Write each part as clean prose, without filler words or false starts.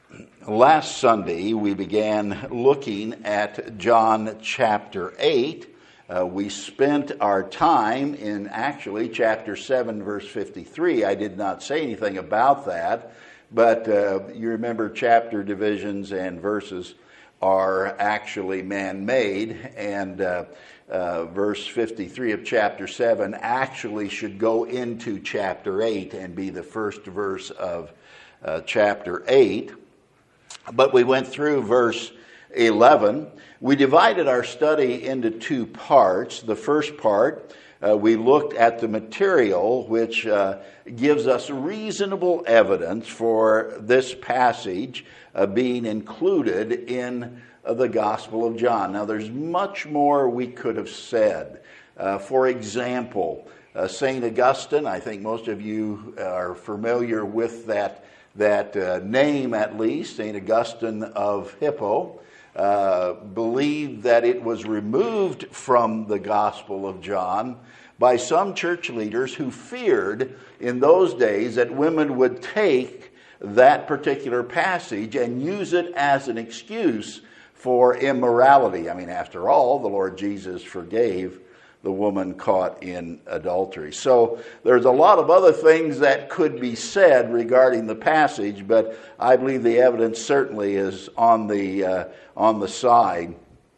Last Sunday, we began looking at John chapter 8. We spent our time in actually chapter 7, verse 53. I did not say anything about that, but you remember chapter divisions and verses are actually man-made, and verse 53 of chapter 7 actually should go into chapter 8 and be the first verse of chapter 8. But we went through verse 11. We divided our study into two parts. The first part, we looked at the material which gives us reasonable evidence for this passage being included in the Gospel of John. Now, there's much more we could have said. For example, St. Augustine, I think most of you are familiar with that name at least, St. Augustine of Hippo, believed that it was removed from the Gospel of John by some church leaders who feared in those days that women would take that particular passage and use it as an excuse for immorality. I mean, after all, the Lord Jesus forgave the woman caught in adultery. So there's a lot of other things that could be said regarding the passage, but I believe the evidence certainly is on the side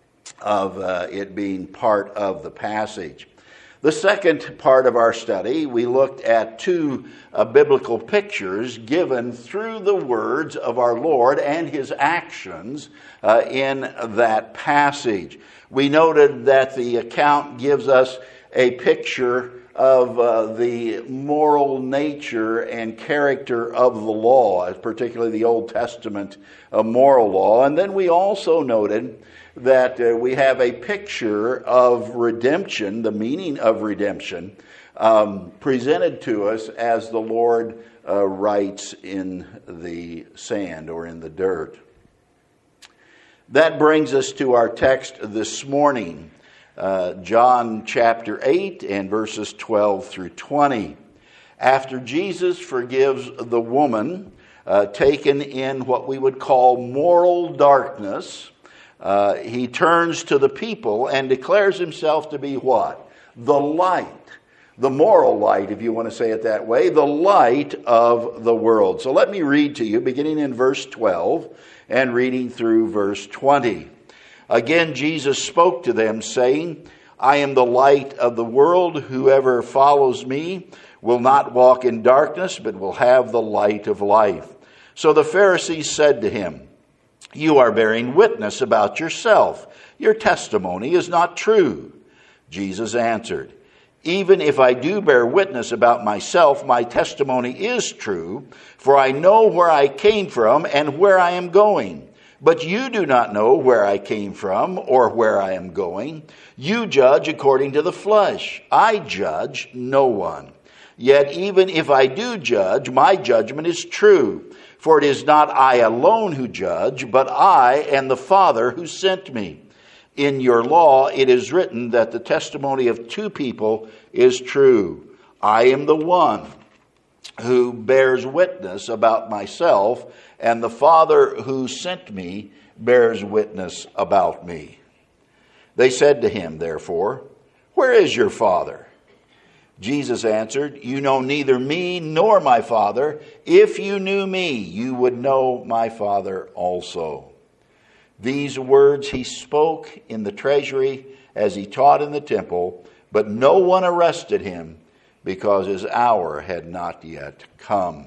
of it being part of the passage. The second part of our study, we looked at two biblical pictures given through the words of our Lord and his actions in that passage. We noted that the account gives us a picture of the moral nature and character of the law, particularly the Old Testament moral law. And then we also noted that we have a picture of redemption, the meaning of redemption, presented to us as the Lord writes in the sand or in the dirt. That brings us to our text this morning, John chapter 8 and verses 12 through 20. After Jesus forgives the woman taken in what we would call moral darkness, he turns to the people and declares himself to be what? The light. The moral light, if you want to say it that way, the light of the world. So let me read to you, beginning in verse 12 and reading through verse 20. Again, Jesus spoke to them, saying, I am the light of the world. Whoever follows me will not walk in darkness, but will have the light of life. So the Pharisees said to him, You are bearing witness about yourself. Your testimony is not true. Jesus answered, Even if I do bear witness about myself, my testimony is true, for I know where I came from and where I am going. But you do not know where I came from or where I am going. You judge according to the flesh. I judge no one. Yet even if I do judge, my judgment is true. For it is not I alone who judge, but I and the Father who sent me. In your law it is written that the testimony of two people is true. I am the one who bears witness about myself, and the Father who sent me bears witness about me. They said to him, therefore, Where is your Father? Jesus answered, You know neither me nor my Father. If you knew me, you would know my Father also. These words he spoke in the treasury as he taught in the temple, but no one arrested him because his hour had not yet come.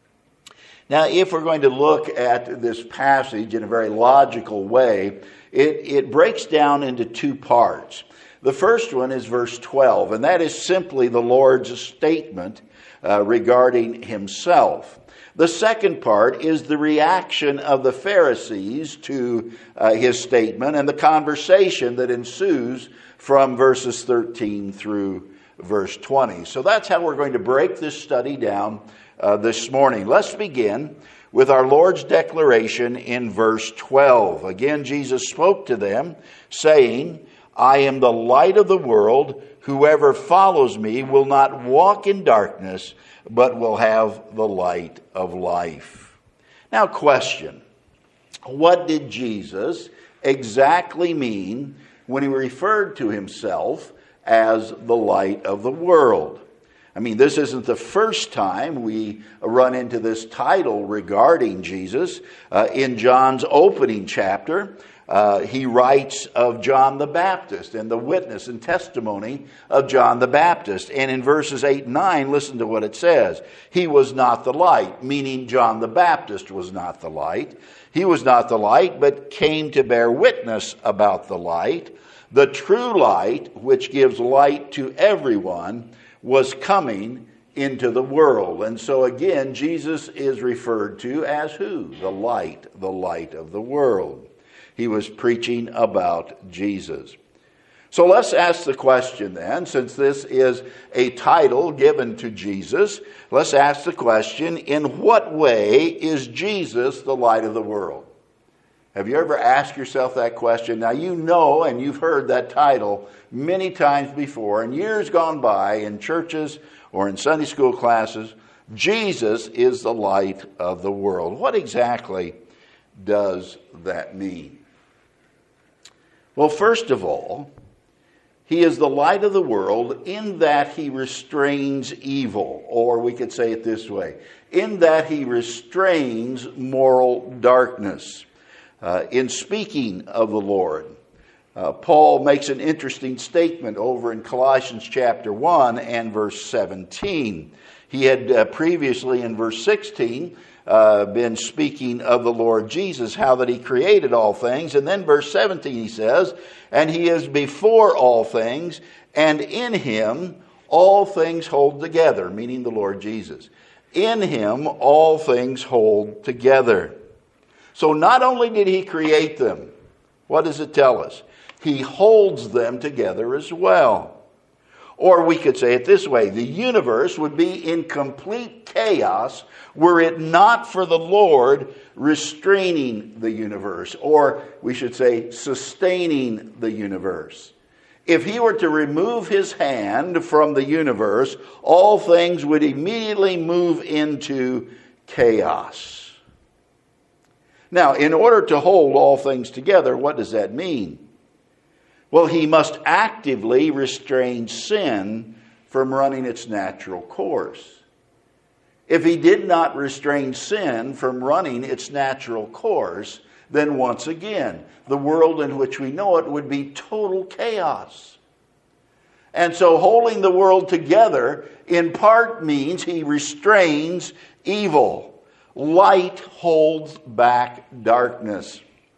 Now, if we're going to look at this passage in a very logical way, it breaks down into two parts. The first one is verse 12, and that is simply the Lord's statement regarding himself. The second part is the reaction of the Pharisees to his statement and the conversation that ensues from verses 13 through verse 20. So that's how we're going to break this study down this morning. Let's begin with our Lord's declaration in verse 12. Again, Jesus spoke to them, saying, I am the light of the world. Whoever follows me will not walk in darkness, but will have the light of life. Now, question. what did Jesus exactly mean when he referred to himself as the light of the world? I mean, this isn't the first time we run into this title regarding Jesus. In John's opening chapter, he writes of John the Baptist and the witness and testimony of John the Baptist. And in verses 8 and 9, listen to what it says. He was not the light, meaning John the Baptist was not the light. He was not the light, but came to bear witness about the light. The true light, which gives light to everyone, was coming into the world. And so again, Jesus is referred to as who? The light of the world. He was preaching about Jesus. So let's ask the question then, since this is a title given to Jesus, let's ask the question, in what way is Jesus the light of the world? Have you ever asked yourself that question? Now you know and you've heard that title many times before, in years gone by, in churches or in Sunday school classes. Jesus is the light of the world. What exactly does that mean? Well, first of all, he is the light of the world in that he restrains evil, or we could say it this way, in that he restrains moral darkness. In speaking of the Lord, Paul makes an interesting statement over in Colossians chapter 1 and verse 17. He had previously in verse 16 been speaking of the Lord Jesus, how that he created all things. And then verse 17 he says, and he is before all things, and in him all things hold together, meaning the Lord Jesus. In him all things hold together. So not only did he create them, what does it tell us? He holds them together as well. Or we could say it this way, the universe would be in complete chaos were it not for the Lord restraining the universe, or we should say sustaining the universe. If he were to remove his hand from the universe, all things would immediately move into chaos. Now, in order to hold all things together, what does that mean? Well, he must actively restrain sin from running its natural course. If he did not restrain sin from running its natural course, then once again, the world in which we know it would be total chaos. And so holding the world together in part means he restrains evil. Light holds back darkness.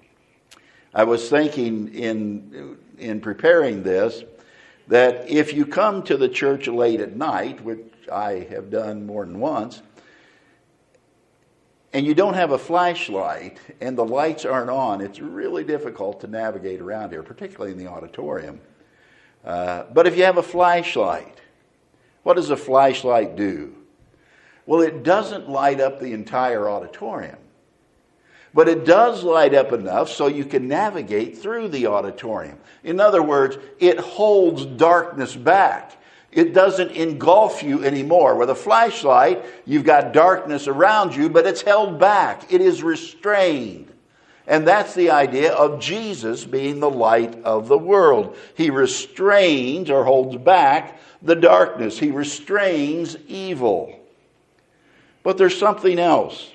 I was thinking in preparing this that if you come to the church late at night, which I have done more than once, and you don't have a flashlight and the lights aren't on, it's really difficult to navigate around here, particularly in the auditorium. But if you have a flashlight, what does a flashlight do? Well, it doesn't light up the entire auditorium, but it does light up enough so you can navigate through the auditorium. In other words, it holds darkness back. It doesn't engulf you anymore. With a flashlight, you've got darkness around you, but it's held back. It is restrained. And that's the idea of Jesus being the light of the world. He restrains or holds back the darkness. He restrains evil. But there's something else.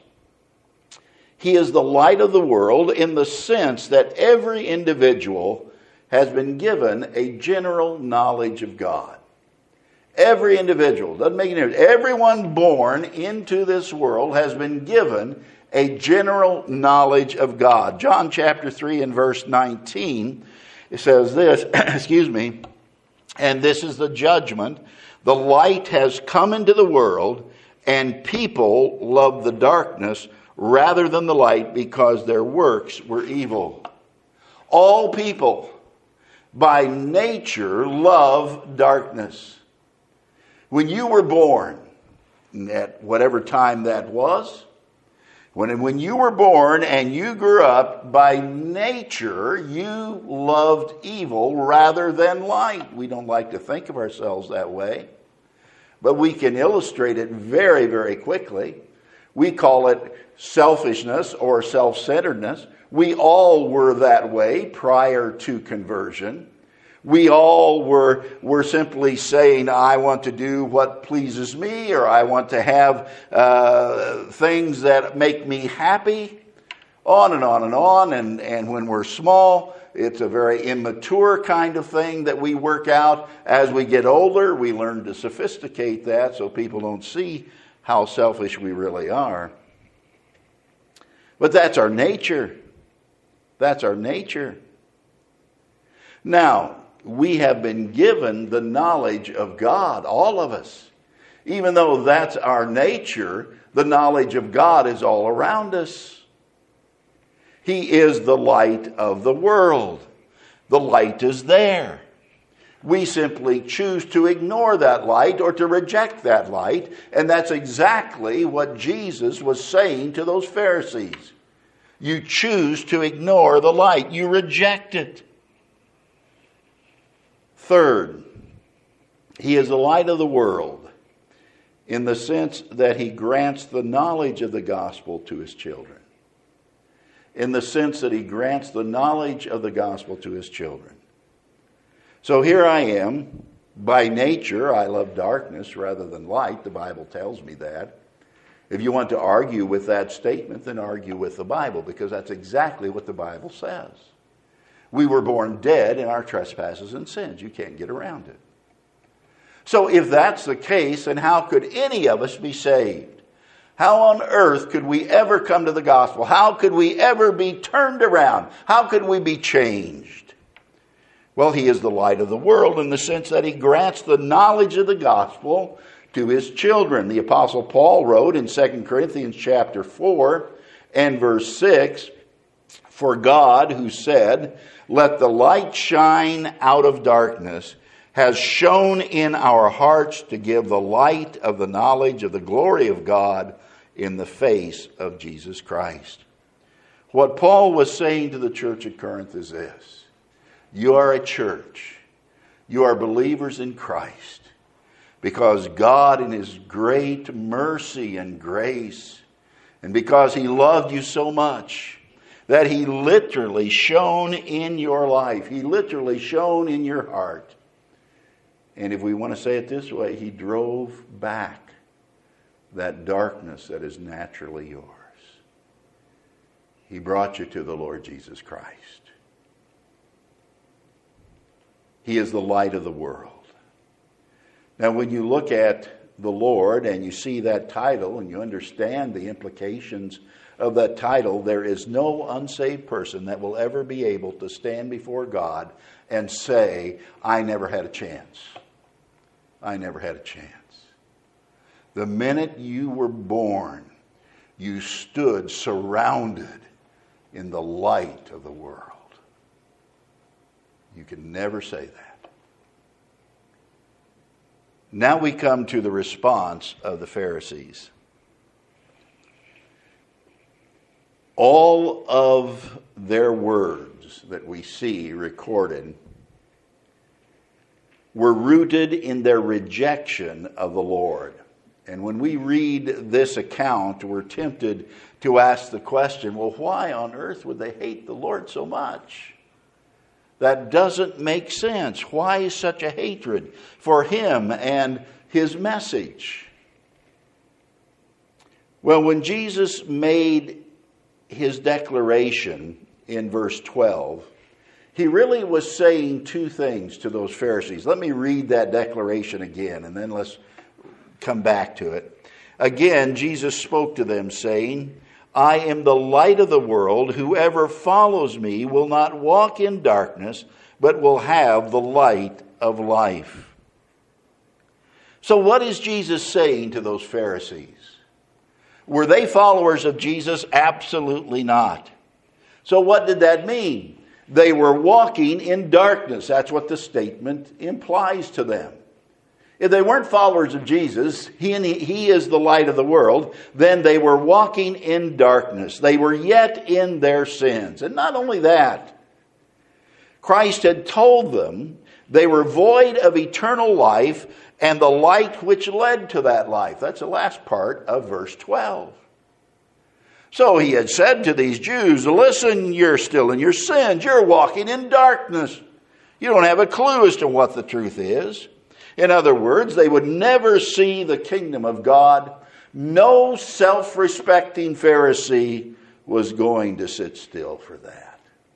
He is the light of the world in the sense that every individual has been given a general knowledge of God. Every individual, doesn't make any difference. Everyone born into this world has been given a general knowledge of God. John chapter 3 and verse 19, it says this, and this is the judgment. The light has come into the world, and people love the darkness rather than the light because their works were evil. All people by nature love darkness. When you were born, at whatever time that was, when you were born and you grew up, by nature you loved evil rather than light. We don't like to think of ourselves that way, but we can illustrate it very, very quickly. We call it selfishness or self-centeredness. We all were that way prior to conversion. We all were simply saying, I want to do what pleases me, or I want to have things that make me happy, on and on and on. And when we're small, it's a very immature kind of thing that we work out. As we get older, we learn to sophisticate that so people don't see how selfish we really are. But that's our nature. That's our nature. Now, we have been given the knowledge of God, all of us. Even though that's our nature, the knowledge of God is all around us. He is the light of the world. The light is there. We simply choose to ignore that light or to reject that light, and that's exactly what Jesus was saying to those Pharisees. You choose to ignore the light. You reject it. Third, he is the light of the world in the sense that he grants the knowledge of the gospel to his children. In the sense that he grants the knowledge of the gospel to his children. So here I am. By nature, I love darkness rather than light. The Bible tells me that. If you want to argue with that statement, then argue with the Bible, because that's exactly what the Bible says. We were born dead in our trespasses and sins. You can't get around it. So if that's the case, then how could any of us be saved? How on earth could we ever come to the gospel? How could we ever be turned around? How could we be changed? Well, he is the light of the world in the sense that he grants the knowledge of the gospel to his children. The Apostle Paul wrote in 2 Corinthians chapter 4 and verse 6, for God, who said, let the light shine out of darkness, has shone in our hearts to give the light of the knowledge of the glory of God in the face of Jesus Christ. What Paul was saying to the church at Corinth is this. You are a church. You are believers in Christ. Because God in his great mercy and grace, and because he loved you so much, that he literally shone in your life. He literally shone in your heart. And if we want to say it this way, he drove back that darkness that is naturally yours. He brought you to the Lord Jesus Christ. He is the light of the world. Now, when you look at the Lord and you see that title and you understand the implications of that title, there is no unsaved person that will ever be able to stand before God and say, I never had a chance. I never had a chance. The minute you were born, you stood surrounded in the light of the world. You can never say that. Now we come to the response of the Pharisees. All of their words that we see recorded were rooted in their rejection of the Lord. And when we read this account, we're tempted to ask the question, well, why on earth would they hate the Lord so much? That doesn't make sense. Why such a hatred for him and his message? Well, when Jesus made his declaration in verse 12, he really was saying two things to those Pharisees. Let me read that declaration again, and then let's come back to it. Again, Jesus spoke to them, saying, I am the light of the world. Whoever follows me will not walk in darkness, but will have the light of life. So what is Jesus saying to those Pharisees? Were they followers of Jesus? Absolutely not. So what did that mean? They were walking in darkness. That's what the statement implies to them. If they weren't followers of Jesus, he is the light of the world, then they were walking in darkness. They were yet in their sins. And not only that, Christ had told them they were void of eternal life and the light which led to that life. That's the last part of verse 12. So he had said to these Jews, listen, you're still in your sins. You're walking in darkness. You don't have a clue as to what the truth is. In other words, they would never see the kingdom of God. No self-respecting Pharisee was going to sit still for that.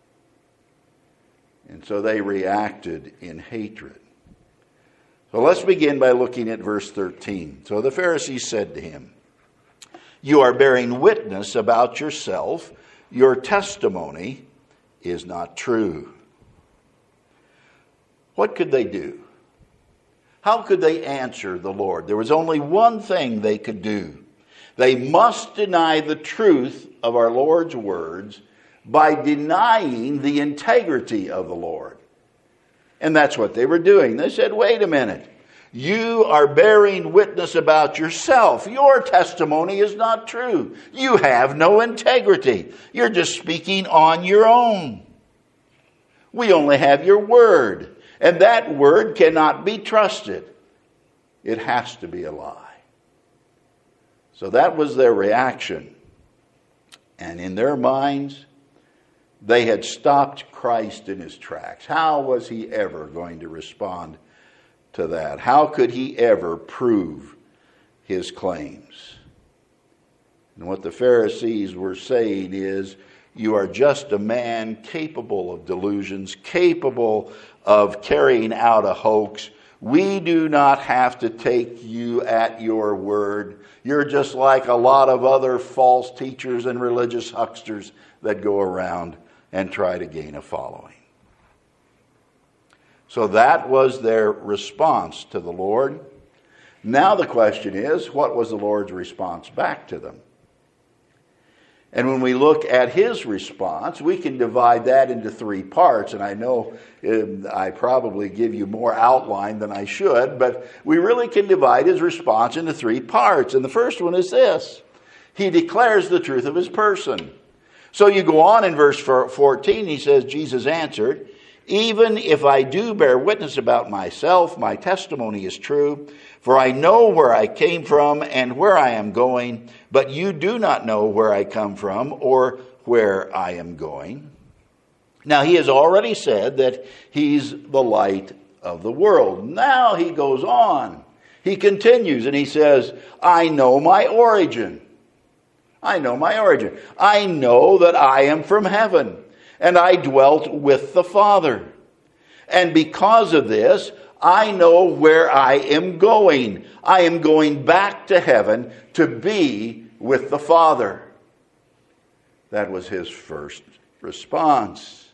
And so they reacted in hatred. So let's begin by looking at verse 13. So the Pharisees said to him, you are bearing witness about yourself. Your testimony is not true. What could they do? How could they answer the Lord? There was only one thing they could do. They must deny the truth of our Lord's words by denying the integrity of the Lord. And that's what they were doing. They said, wait a minute. You are bearing witness about yourself. Your testimony is not true. You have no integrity. You're just speaking on your own. We only have your word. And that word cannot be trusted. It has to be a lie. So that was their reaction. And in their minds, they had stopped Christ in his tracks. How was he ever going to respond to that? How could he ever prove his claims? And what the Pharisees were saying is, you are just a man capable of delusions, capable of carrying out a hoax. We do not have to take you at your word. You're just like a lot of other false teachers and religious hucksters that go around and try to gain a following. So that was their response to the Lord. Now the question is, what was the Lord's response back to them? And when we look at his response, we can divide that into three parts. And I know I probably give you more outline than I should, but we really can divide his response into three parts. And the first one is this. He declares the truth of his person. So you go on in verse 14, he says, Jesus answered, even if I do bear witness about myself, my testimony is true, for I know where I came from and where I am going, but you do not know where I come from or where I am going. Now he has already said that he's the light of the world. Now he goes on. He continues and he says, I know my origin. I know my origin. I know that I am from heaven. And I dwelt with the Father. And because of this, I know where I am going. I am going back to heaven to be with the Father. That was his first response.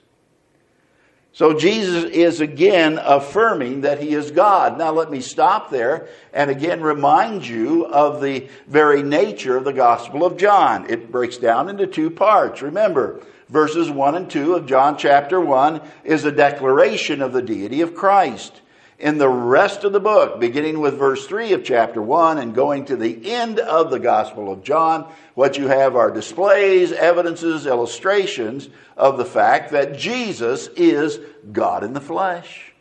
So Jesus is again affirming that he is God. Now let me stop there and again remind you of the very nature of the Gospel of John. It breaks down into two parts. Remember, verses 1 and 2 of John chapter 1 is a declaration of the deity of Christ. In the rest of the book, beginning with verse 3 of chapter 1 and going to the end of the Gospel of John, what you have are displays, evidences, illustrations of the fact that Jesus is God in the flesh.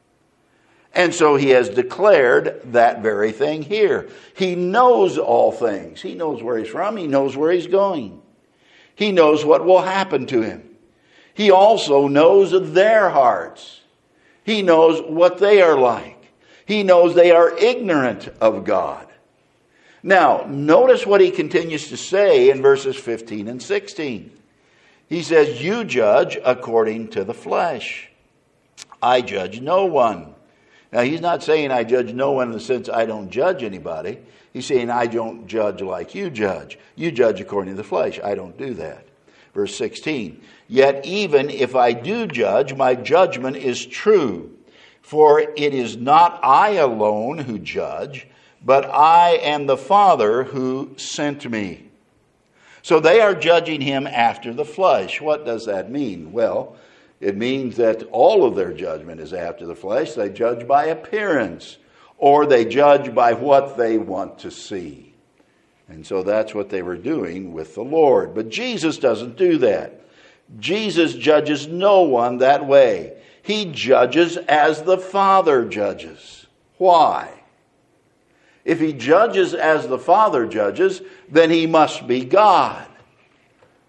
And so he has declared that very thing here. He knows all things. He knows where he's from. He knows where he's going. He knows what will happen to him. He also knows their hearts. He knows what they are like. He knows they are ignorant of God. Now, notice what he continues to say in verses 15 and 16. He says, you judge according to the flesh. I judge no one. Now, he's not saying I judge no one in the sense I don't judge anybody. He's saying I don't judge like you judge. You judge according to the flesh. I don't do that. Verse 16, yet even if I do judge, my judgment is true. For it is not I alone who judge, but I and the Father who sent me. So they are judging him after the flesh. What does that mean? Well, it means that all of their judgment is after the flesh. They judge by appearance, or they judge by what they want to see. And so that's what they were doing with the Lord. But Jesus doesn't do that. Jesus judges no one that way. He judges as the Father judges. Why? If he judges as the Father judges, then he must be God.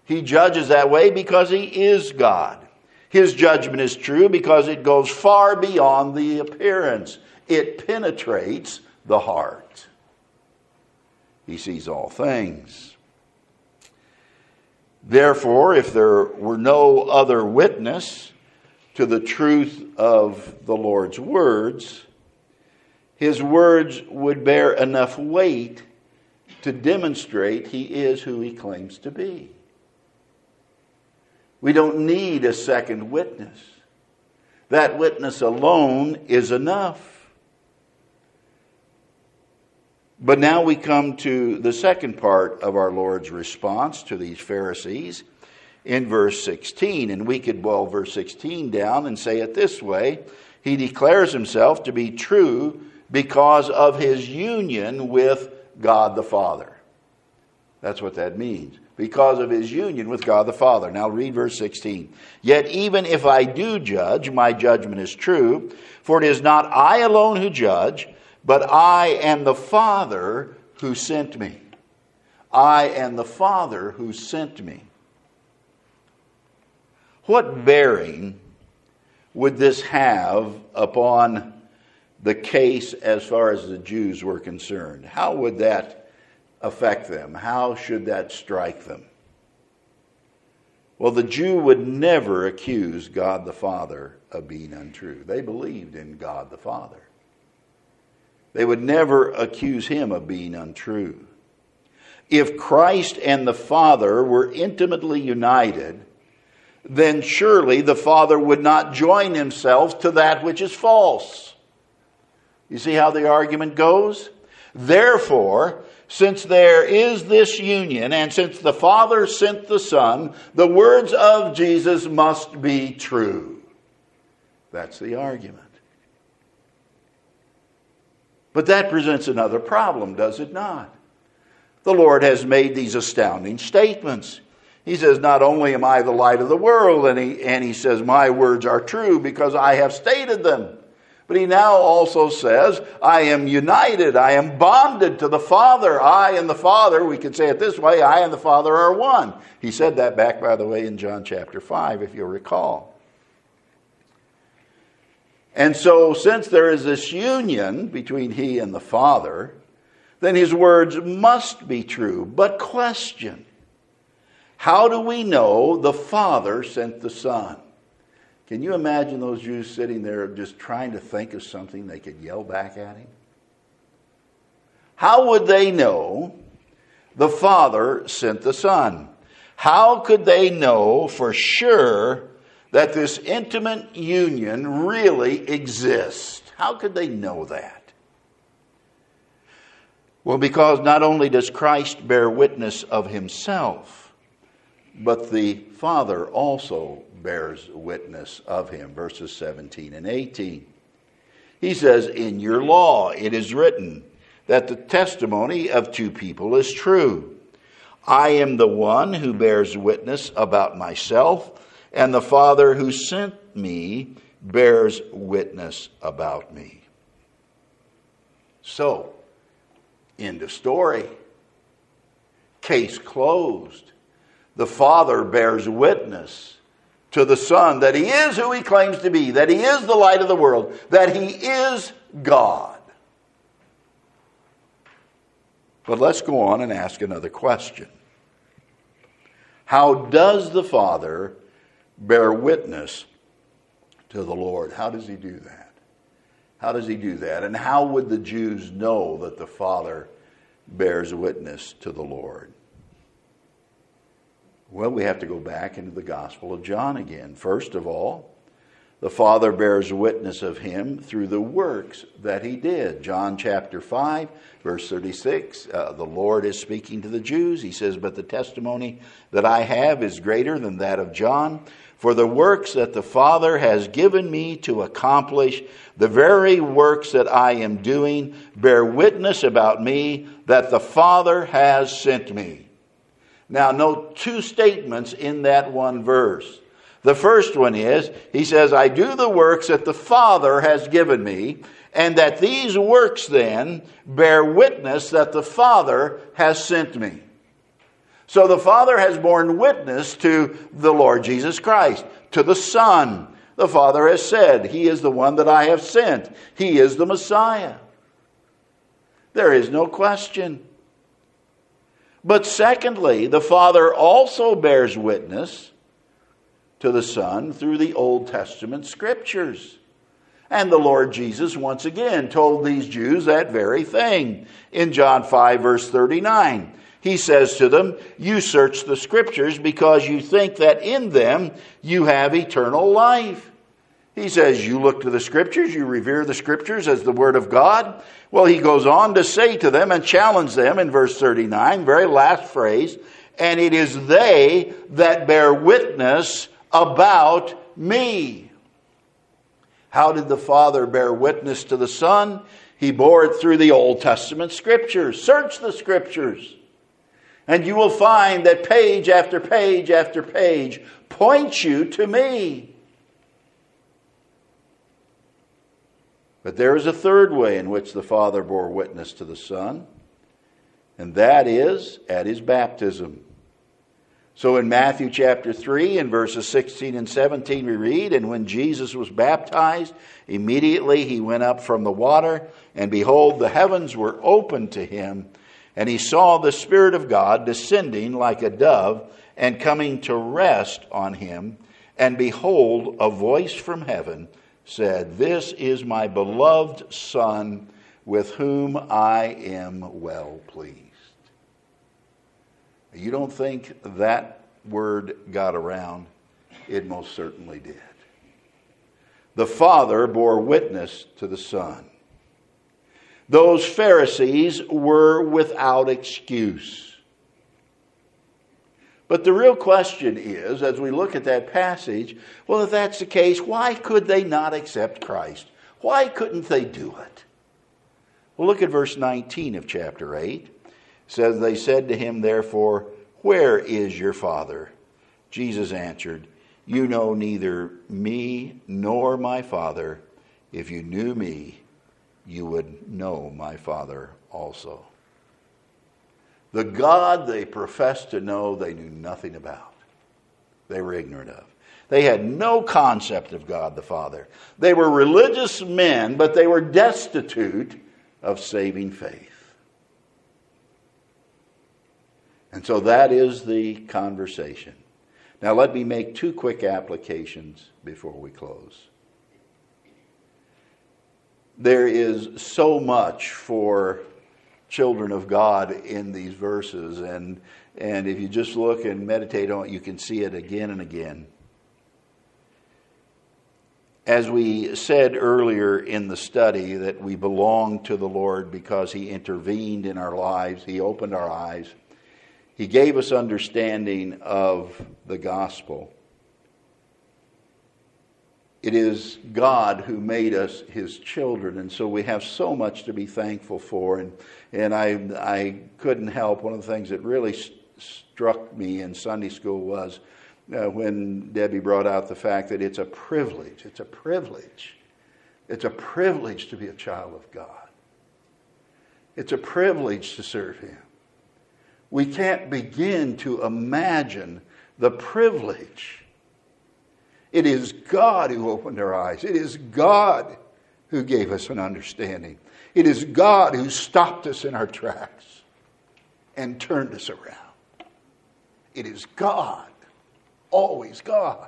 He judges that way because he is God. His judgment is true because it goes far beyond the appearance. It penetrates the heart. He sees all things. Therefore, if there were no other witness to the truth of the Lord's words, his words would bear enough weight to demonstrate he is who he claims to be. We don't need a second witness. That witness alone is enough. But now we come to the second part of our Lord's response to these Pharisees in verse 16. And we could boil verse 16 down and say it this way. He declares himself to be true because of his union with God the Father. That's what that means. Because of his union with God the Father. Now read verse 16. Yet even if I do judge, my judgment is true, for it is not I alone who judge, but I and the Father who sent me. I and the Father who sent me. What bearing would this have upon the case as far as the Jews were concerned? How would that affect them? How should that strike them? Well, the Jew would never accuse God the Father of being untrue. They believed in God the Father. They would never accuse him of being untrue. If Christ and the Father were intimately united, then surely the Father would not join himself to that which is false. You see how the argument goes? Therefore, since there is this union, and since the Father sent the Son, the words of Jesus must be true. That's the argument. But that presents another problem, does it not? The Lord has made these astounding statements. He says, not only am I the light of the world, and he says, my words are true because I have stated them. But he now also says, I am united, I am bonded to the Father. I and the Father, we could say it this way, I and the Father are one. He said that back, by the way, in John chapter 5, if you'll recall. And so, since there is this union between he and the Father, then his words must be true. But question, how do we know the Father sent the Son? Can you imagine those Jews sitting there just trying to think of something they could yell back at him? How would they know the Father sent the Son? How could they know for sure that this intimate union really exists? How could they know that? Well, because not only does Christ bear witness of himself, but the Father also bears witness of him. Verses 17 and 18. He says, in your law it is written that the testimony of two people is true. I am the one who bears witness about myself, and the Father who sent me bears witness about me. So, end of story. Case closed. The Father bears witness to the Son that he is who he claims to be, that he is the light of the world, that he is God. But let's go on and ask another question. How does the Father bear witness to the Lord? How does he do that? How does he do that? And how would the Jews know that the Father bears witness to the Lord? Well, we have to go back into the Gospel of John again. First of all, the Father bears witness of him through the works that he did. John chapter 5, verse 36, the Lord is speaking to the Jews. He says, but the testimony that I have is greater than that of John. For the works that the Father has given me to accomplish, the very works that I am doing, bear witness about me that the Father has sent me. Now, note two statements in that one verse. The first one is, he says, I do the works that the Father has given me, and that these works then bear witness that the Father has sent me. So the Father has borne witness to the Lord Jesus Christ, to the Son. The Father has said, He is the one that I have sent. He is the Messiah. There is no question. But secondly, the Father also bears witness to the Son through the Old Testament Scriptures. And the Lord Jesus once again told these Jews that very thing. In John 5 verse 39, He says to them, you search the Scriptures because you think that in them you have eternal life. He says, you look to the Scriptures, you revere the Scriptures as the Word of God. Well, He goes on to say to them and challenge them in verse 39, very last phrase, and it is they that bear witness about me. How did the Father bear witness to the Son? He bore it through the Old Testament Scriptures. Search the Scriptures, and you will find that page after page after page points you to me. But there is a third way in which the Father bore witness to the Son, and that is at His baptism. So in Matthew chapter 3, in verses 16 and 17, we read, and when Jesus was baptized, immediately He went up from the water, and behold, the heavens were opened to Him, and He saw the Spirit of God descending like a dove and coming to rest on Him. And behold, a voice from heaven said, this is my beloved Son, with whom I am well pleased. You don't think that word got around? It most certainly did. The Father bore witness to the Son. Those Pharisees were without excuse. But the real question is, as we look at that passage, well, if that's the case, why could they not accept Christ? Why couldn't they do it? Well, look at verse 19 of chapter 8. It says, they said to Him, therefore, where is your Father? Jesus answered, you know neither me nor my Father. If you knew me, you would know my Father also. The God they professed to know, they knew nothing about. They were ignorant of. They had no concept of God the Father. They were religious men, but they were destitute of saving faith. And so that is the conversation. Now let me make two quick applications before we close. There is so much for children of God in these verses, and if you just look and meditate on it, you can see it again and again. As we said earlier in the study, that we belong to the Lord because He intervened in our lives. He opened our eyes. He gave us understanding of the gospel. It is God who made us His children, and so we have so much to be thankful for. And I couldn't help, one of the things that really struck me in Sunday school was when Debbie brought out the fact that it's a privilege. It's a privilege. It's a privilege to be a child of God. It's a privilege to serve Him. We can't begin to imagine the privilege. It is God who opened our eyes. It is God who gave us an understanding. It is God who stopped us in our tracks and turned us around. It is God, always God.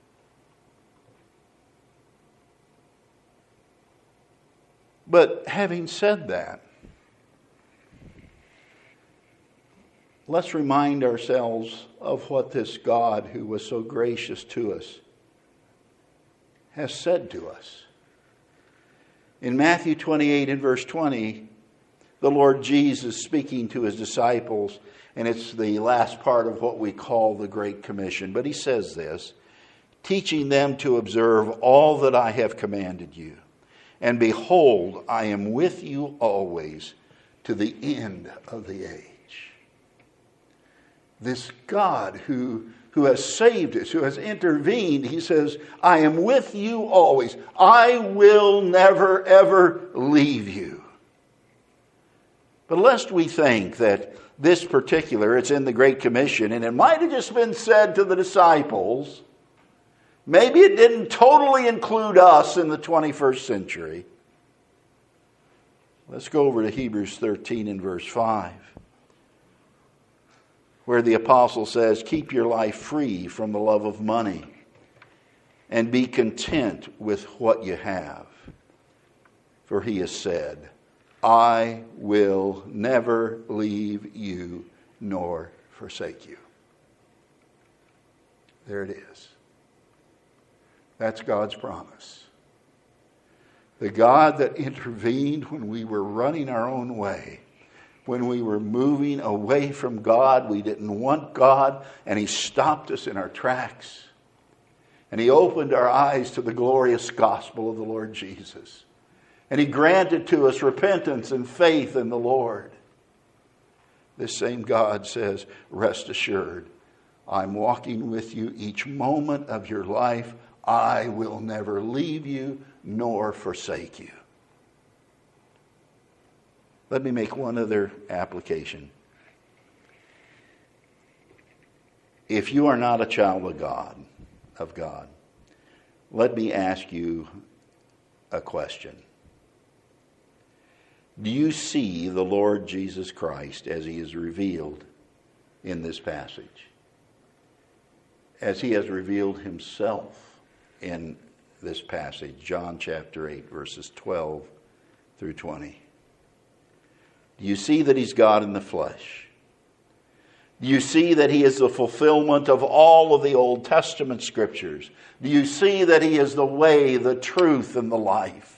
But having said that, let's remind ourselves of what this God who was so gracious to us has said to us. In Matthew 28 and verse 20, the Lord Jesus speaking to His disciples, and it's the last part of what we call the Great Commission. But He says this, teaching them to observe all that I have commanded you. And behold, I am with you always to the end of the age. This God who has saved us, who has intervened, He says, I am with you always. I will never, ever leave you. But lest we think that this particular, it's in the Great Commission, and it might have just been said to the disciples. Maybe it didn't totally include us in the 21st century. Let's go over to Hebrews 13 and verse 5, where the apostle says, keep your life free from the love of money and be content with what you have. For he has said, I will never leave you nor forsake you. There it is. That's God's promise. The God that intervened when we were running our own way, when we were moving away from God, we didn't want God, and he stopped us in our tracks. And he opened our eyes to the glorious gospel of the Lord Jesus. And he granted to us repentance and faith in the Lord. This same God says, rest assured, I'm walking with you each moment of your life. I will never leave you nor forsake you. Let me make one other application. If you are not a child of God, let me ask you a question. Do you see the Lord Jesus Christ as he is revealed in this passage? As he has revealed himself in this passage, John chapter 8, verses 12 through 20. Do you see that he's God in the flesh? Do you see that he is the fulfillment of all of the Old Testament scriptures? Do you see that he is the way, the truth, and the life?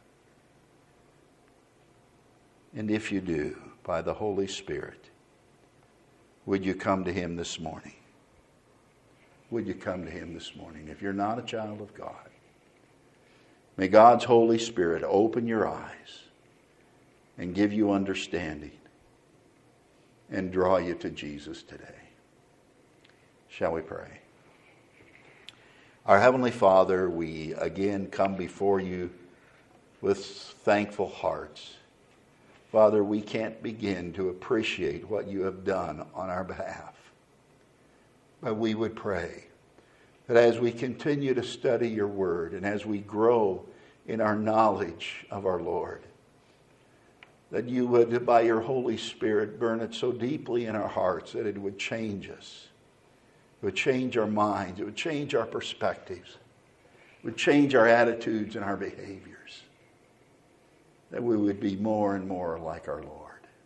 And if you do, by the Holy Spirit, would you come to him this morning? Would you come to him this morning? If you're not a child of God, may God's Holy Spirit open your eyes and give you understanding and draw you to Jesus today. Shall we pray? Our Heavenly Father, we again come before you with thankful hearts. Father, we can't begin to appreciate what you have done on our behalf. But we would pray that as we continue to study your word and as we grow in our knowledge of our Lord, that you would, by your Holy Spirit, burn it so deeply in our hearts that it would change us. It would change our minds. It would change our perspectives. It would change our attitudes and our behaviors. That we would be more and more like our Lord.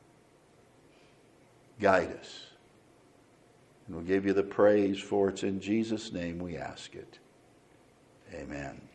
Guide us. And we'll give you the praise, for it's in Jesus' name we ask it. Amen.